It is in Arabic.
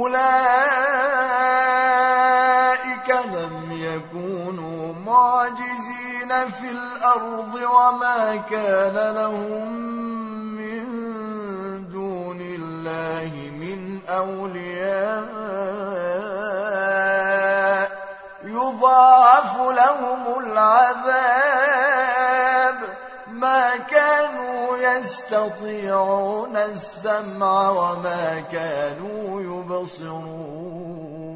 أولئك لم يكونوا معجزين في الأرض وما كان لهم من دون الله من أولياء يضاعف لهم العذاب ما كانوا يستطيعون السمع وما كانوا يبصرون